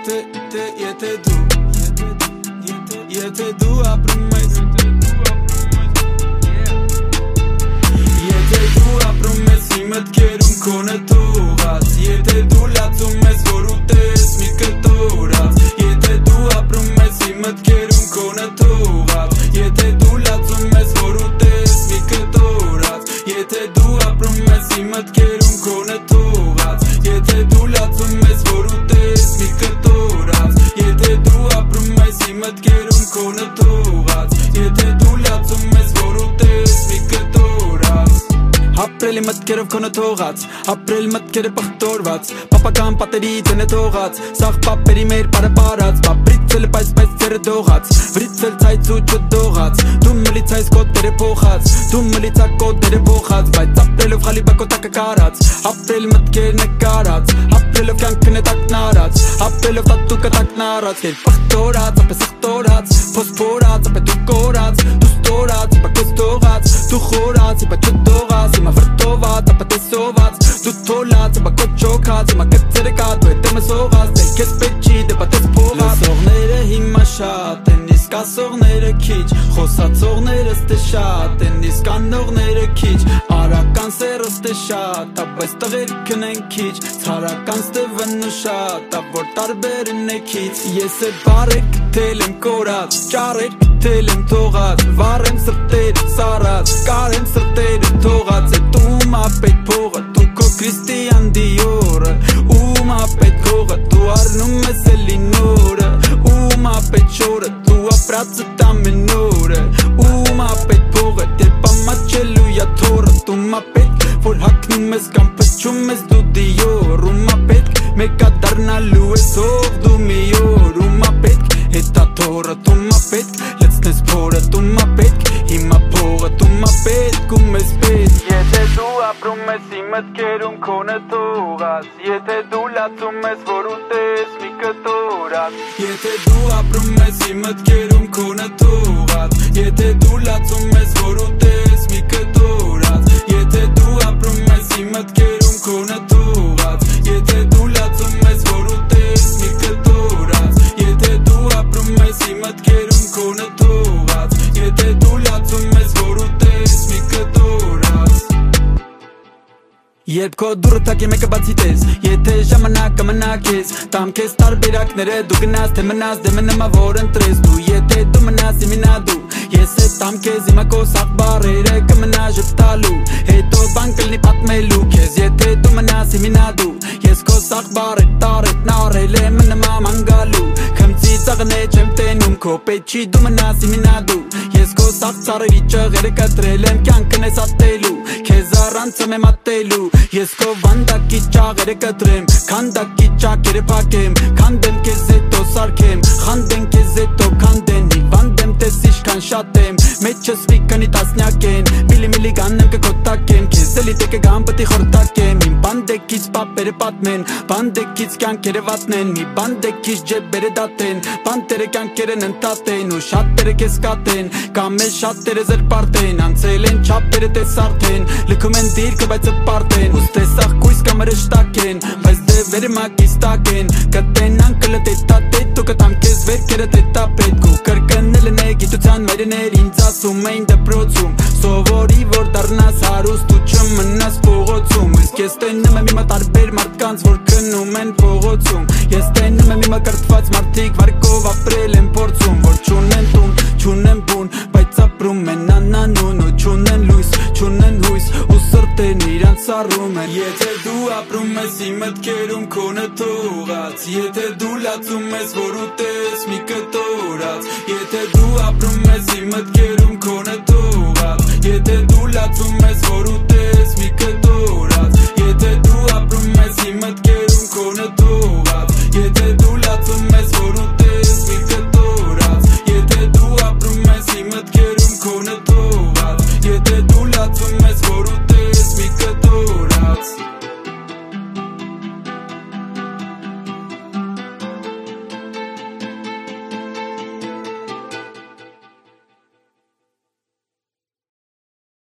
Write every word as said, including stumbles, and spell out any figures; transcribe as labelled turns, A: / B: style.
A: Եթե թե եթե դու Եթե դու ապրում ես Եթե դու ապրում ես իմ մտքերում քոնը թողած Եթե դու լացում ես որ ուտես մի կտորած Եթե դու ապրում ես իմ մտքերում քոնը թողած Եթե դու լացում ես որ ուտես մի կտորած Եթե դու ապրում ես իմ մտքերում քոնը թողած Եթե դու լացում ես որ ուտես մի կտորած Եթե դու ապրում ես իմ մտքերում քոնը թողած Եթե դու լացում ես որ ուտես մի կտորած Ապրել եմ մտքերով քոնը թողած Ապրել մտքերը պղտորված Պապական պատերից են է թողած Սաղ պապերի մեր պարը պարած Պապրիցել է պայս պայս ձերը դողած Վրիցել ցայց ու չդողած Դու մլից այս կոտերը փոխած Դու մլից ա կոտերը փոխած Բայց ապրելով խալի բակոտակը կարած Ապրել մտքեր նկարած Ապրելով կյանքն է տակնարած Ապրելով տատուկը տակնարած Կեր պղտորած, ապե սղտորած Փոսփորած, ապե դու կորած Դու ստորած, ապե կոս թողած Դու խորած, ապե չդողած Հիմա վրտոված, ապա տեսոված Դու թոլած, ապա կոչոքած Հիմա կծերը կա, դու հետ եմ սողած Դեր կեզ պեչի, դեպա տես փողած Լսողները հիմա շատ են, իսկ ասողները քիչ Խոսացողները ստե շատ են, իսկ անողները քիչ Արական սերը ստե շատ, ապայս տղերքն են քիչ Ցարական ստևն ու շատ, ապ որ տարբերն է քիչ Ես է բարեր կթել եմ կորած, ճարեր կթել եմ թողած Վար եմ սրտերը սարած, կար եմ սրտերը թողած Ում ապետ փողը, դու քո Քրիստիան Դիորը Ում ապետ քողը, դու առնում ես էլի նորը Ում ապետ շորը, դու ապրածը տամեն նորը Ում ապետ փողը, երբ ամաչելու յա թորը Ում ապետ, որ հակնում ես կամ պչում ես դու Դիոր Ում ապետ, մեկա դարնալու ես հող դու մի օր Ում ապետ, հետա թորը, ում ապետ, լցնես փորը Ում ապետ, հիմա փողը, ում ապետ, կում ես պետ Եթե դու ապրում ես իմ մտքերում քոնը թողած Եթե դու լացում ես որ ուտես մի կտորած Եթե դու ապրում ես իմ մտքերում քոնը թողած Եթե դու լացում ես որ ուտես մի կտորած Եթե դու ապրում ես իմ մտքերում քոնը թողած Եթե դու լացում ես որ ուտես մի կտորած Եթե դու ապրում ես իմ մտքերում քոնը թողած Եթե դու լացում ես որ ուտես մի կտորած Երբ քո դուրը թակի մեկը բացի տես Եթե ժամանակը մնա քեզ Տամ քեզ տարբերակները Դու գնաս թե մնաս դե մնամա որ ընտրես Դու եթե դու մնաս իմինա դու Ես է տամ քեզ իմա քո սաղ բարերը Կմնա ժպտալու Հետո բան կլնի պատմելու քեզ Եթե դու մնաս իմինա դու Ես քո սաղ բարը տարետ նարել է մնամա մանգալու Քմծի ծաղն է չեմ տենում Քո պեչի դու մնաս իմինա դու Ես քո սաղ ծարերի ճղերը կտրել եմ Կյանքն ես ատելու Քեզ առանց եմ ատելու Ես քո վանդակի ճաղերը կտրեմ Քանդակի ճակերը փակեմ Քանդեմ քեզ հետո սարքեմ Խանդեն քեզ հետո քանդեն Հիվանդեմ տես իշքան շատ եմ Մեջս մի քանի տասնյակ են Միլի միլի կանեմ կկոտակեմ Քեզ էլի տեկը գան պտի խորտակեմ Իմ բանդեկից պապերը պատմեն Բանդեկից կյանքերը վատնեն Մի բանդեկից ջեբերը դատեն Բանտերը կյանքերն ընտատեն Ու շատերը քեզ կատեն Կամ էլ շատերը զրպարտեն Անցել են չապերը տես արդեն Լքում են դիրքը բայց պարտեն Ուստեսախ կույս կամերը շտակ են Բայց դևերը մակիստակ են Կտեն անկլը տետա տետ Ու կտամ կեզ վերքերը տետա պետք Ու կրկնելն է գիտության մերներ Ինձ ասում էին դպրոցում Սովորի որ դարնաս հարուստ ու չմնաս փողոցում Իսկ ես տենում եմ իմը տարբեր մարդկանց Որ քնում են փողոցում Ես տենում եմ իմը կրթված մարդիկ Վարկով ապրել են փորձում Որ չունեն տուն, չունեն բուն Բայց ապրում են անանուն Ու չունեն լույս, չունեն հույս Ու սրտեն իրանց սառում են Եթե դու ապրում ես իմ մտքերում քոնը թողած Եթե դու լացում ես որ ուտես մի կտորած Եթե դու ապրում ես իմ մտքերում քոնը թողած Եթե դու լացում ես որ ուտես մի կտորած Եթե դու ապրում ես իմ մտքերում